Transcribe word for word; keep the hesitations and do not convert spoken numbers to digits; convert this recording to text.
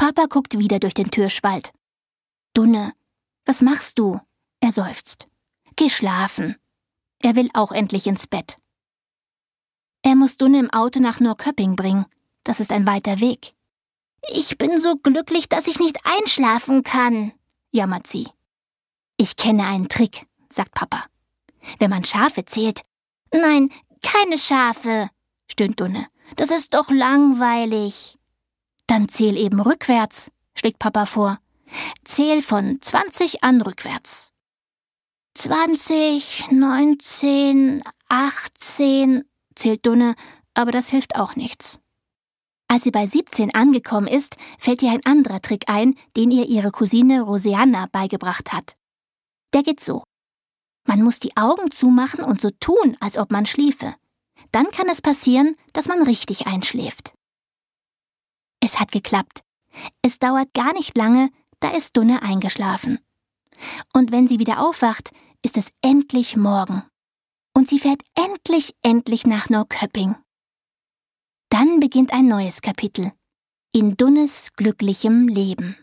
Papa guckt wieder durch den Türspalt. »Dunne, was machst du?« Er seufzt. »Geh schlafen.« Er will auch endlich ins Bett. Er muss Dunne im Auto nach Norrköping bringen. Das ist ein weiter Weg. »Ich bin so glücklich, dass ich nicht einschlafen kann«, jammert sie. »Ich kenne einen Trick«, sagt Papa. »Wenn man Schafe zählt.« »Nein, keine Schafe«, stöhnt Dunne. »Das ist doch langweilig.« »Dann zähl eben rückwärts«, schlägt Papa vor. »Zähl von zwanzig an rückwärts.« »Zwanzig, neunzehn, achtzehn«, zählt Dunne, aber das hilft auch nichts. Als sie bei siebzehn angekommen ist, fällt ihr ein anderer Trick ein, den ihr ihre Cousine Rosianna beigebracht hat. Der geht so. Man muss die Augen zumachen und so tun, als ob man schliefe. Dann kann es passieren, dass man richtig einschläft. Es hat geklappt. Es dauert gar nicht lange, da ist Dunne eingeschlafen. Und wenn sie wieder aufwacht, ist es endlich Morgen. Und sie fährt endlich, endlich nach Norrköping. Dann beginnt ein neues Kapitel in Dunnes glücklichem Leben.